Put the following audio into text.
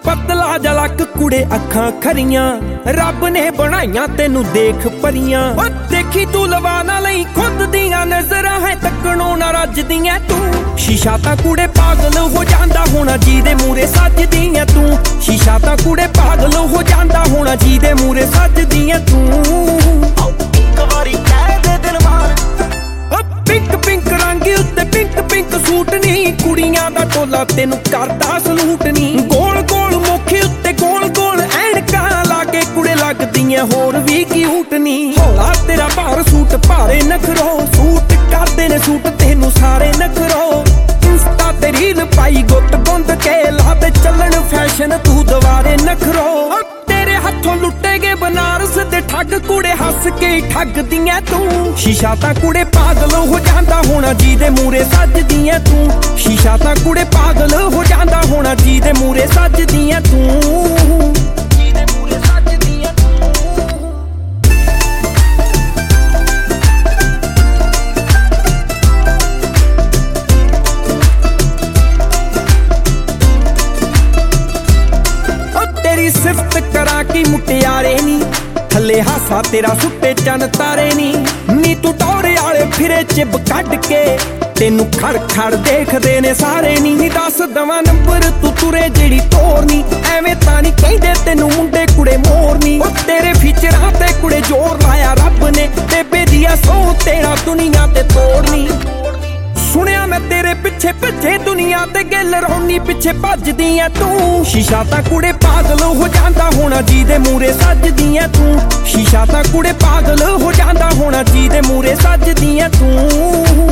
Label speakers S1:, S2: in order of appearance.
S1: ਪਤਲਾ ਜਲਕ ਕੁੜੇ ਅੱਖਾਂ ਖਰੀਆਂ ਰੱਬ ਨੇ ਬਣਾਈਆਂ ਤੈਨੂੰ ਦੇਖ ਪਰੀਆਂ ਓ ਦੇਖੀ ਤੂੰ ਲਵਾ ਨਾ ਲਈ ਖੁਦ ਦੀਆਂ ਨਜ਼ਰਾਂ ਹੈ ਤੱਕਣੋਂ ਨਾ ਰੱਜਦੀਆਂ ਤੂੰ ਸ਼ੀਸ਼ਾ ਤਾਂ ਕੁੜੇ ਪਾਗਲ ਹੋ ਜਾਂਦਾ ਹੋਣਾ ਜਿਹਦੇ ਮੂਰੇ ਸੱਜਦੀਆਂ ਤੂੰ ਸ਼ੀਸ਼ਾ ਤਾਂ ਕੁੜੇ ਪਾਗਲ ਹੋ ਜਾਂਦਾ ਹੋਣਾ ਜਿਹਦੇ ਮੂਰੇ ਸੱਜਦੀਆਂ ਤੂੰ
S2: ਇੱਕ ਵਾਰੀ ਕਹਿ ਦੇ ਦਿਲ ਮਾਰ
S1: ਪਿੰਕ ਪਿੰਕ ਰੰਗ ਉੱਤੇ ਪਿੰਕ ਪਿੰਕ ਸੂਟ ਨੀ ਕੁੜੀਆਂ ਦਾ ਟੋਲਾ ਤੈਨੂੰ ਕਰਦਾ ਸਲੂਟ ਨੀ ਗੋਲ ਗੋਲ ਮੁੱਖੇ ਉੱਤੇ ਗੋਲ ਗੋਲ ਐਨਕਾਂ ਲਾ ਕੇ ਕੁੜੇ ਲੱਗਦੀਆਂ ਹੋਰ ਵੀ ਕਿਊਟ ਨੀ ਹੌਲਾ ਤੇਰਾ ਭਾਰ ਸੂਟ ਭਾਰੇ ਨਖਰੋ ਸੂਟ ਕਰਦੇ ਨੇ ਸੂਟ ਤੈਨੂੰ ਸਾਰੇ ਨਖਰੋ ਇੰਸਟਾ ਤੇ ਰੀਲ ਪਾਈ ਗੁੱਟ ਗੁੰਦ ਕੇ ਲਾ ਦੇ ਚੱਲਣ ਫੈਸ਼ਨ ਤੂੰ ਦੁਬਾਰੇ ਨਖਰੋ ਤੇਰੇ ਹੱਥੋਂ ਲੁੱਟੇ ਗਏ ਬਨਾਰਸ ਦੇ ਠੱਗ ਕੁੜੇ ਹੱਸ ਕੇ ਠੱਗਦੀਆਂ ਤੂੰ ਸ਼ੀਸ਼ਾ ਤਾਂ ਕੁੜੇ ਪਾਗਲ ਹੋ ਜਾਂਦਾ ਹੋਣਾ ਜਿਹਦੇ ਮੂਰੇ ਸੱਜਦੀਆਂ ਤੂੰ ਸ਼ੀਸ਼ਾ ਤਾਂ ਕੁੜੇ ਪਾਗਲ ਹੋ ਜਾਂਦਾ ਹੋਣਾ ਜਿਹਦੇ ਮੂਰੇ ਸੱਜਦੀਆਂ ਤੂੰ ਜਿਹਦੇ ਮੂਰੇ ਸੱਜਦੀਆਂ ਤੇਰੀ ਸਿਫਤ ਕਰਾਂ ਕੀ ਮੁਟਿਆਰੇ ਨੀ ਥੱਲੇ ਹਾਸਾ ਤੇਰਾ ਸੁੱਟੇ ਚੰਨ ਤਾਰੇ ਨੀ ਤੂੰ ਟੌਰੇ ਵਾਲੇ ਫਿਰੇ ਚਿਬ ਕੱਢ ਕੇ ਤੈਨੂੰ ਖੜ ਖੜ ਦੇਖਦੇ ਨੇ ਸਾਰੇ ਨੀ ਦੱਸ ਦਵਾਂ ਨੰਬਰ ਤੂੰ ਤੁਰੇ ਜਿਹੜੀ ਤੋਰਨੀ ਐਵੇਂ ਤਾਂ ਨਹੀਂ ਕਹਿੰਦੇ ਤੈਨੂੰ ਮੁੰਡੇ ਕੁੜੇ ਮੋਰਨੀ ਉਹ ਤੇਰੇ ਫੀਚਰਾਂ ਤੇ ਕੁੜੇ ਜ਼ੋਰ ਲਾਇਆ ਰੱਬ ਨੇ ਬੇਬੇ ਦੀਆਂ ਸੌ ਤੇਰਾ ਦੁਨੀਆ ਤੇ ਤੋੜਨੀ ਸੁਣਿਆ ਮੈਂ ਤੇਰੇ ਪਿੱਛੇ ਭੱਜੇ ਦੁਨੀਆ ਤੇ ਗਿੱਲ ਰੌਣੀ ਪਿੱਛੇ ਭੱਜਦੀਆਂ ਤੂੰ ਸ਼ੀਸ਼ਾ ਤਾਂ ਕੁੜੇ ਪਾਗਲ ਹੋ ਜਾਂਦਾ ਹੋਣਾ ਜਿਹਦੇ ਮੂਰੇ ਸੱਜਦੀਆਂ ਤੂੰ ਸ਼ੀਸ਼ਾ ਤਾਂ ਕੁੜੇ ਪਾਗਲ ਹੋ ਜਾਂਦਾ ਹੋਣਾ ਜਿਹਦੇ ਮੂਰੇ ਸੱਜਦੀਆਂ ਤੂੰ